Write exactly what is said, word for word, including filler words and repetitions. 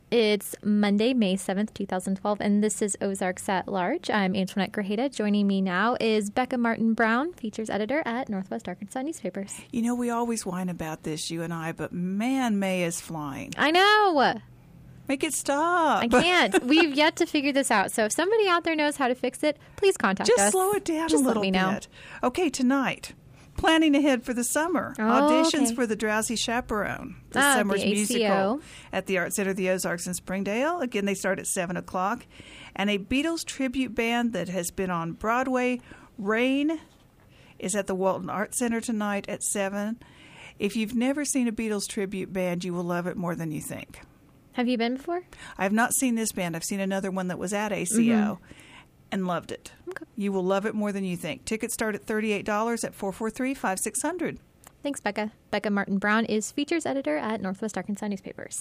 It's Monday, May seventh, twenty twelve, and this is Ozarks at Large. I'm Antoinette Grajeda. Joining me now is Becca Martin-Brown, features editor at Northwest Arkansas Newspapers. You know, we always whine about this, you and I, but man, May is flying. I know. Make it stop. I can't. We've yet to figure this out. So if somebody out there knows how to fix it, please contact Just us. Just slow it down Just a little let me bit. know. Okay, tonight. Planning ahead for the summer. Oh, Auditions okay. for The Drowsy Chaperone, the Ah, summer's the A C O. musical at the Art Center of the Ozarks in Springdale. Again, they start at seven o'clock. And a Beatles tribute band that has been on Broadway, Rain, is at the Walton Art Center tonight at seven. If you've never seen a Beatles tribute band, you will love it more than you think. Have you been before? I have not seen this band. I've seen another one that was at A C O. Mm-hmm. And loved it. Okay. You will love it more than you think. Tickets start at thirty-eight dollars at four four three, five six zero zero. Thanks, Becca. Becca Martin-Brown is features editor at Northwest Arkansas Newspapers.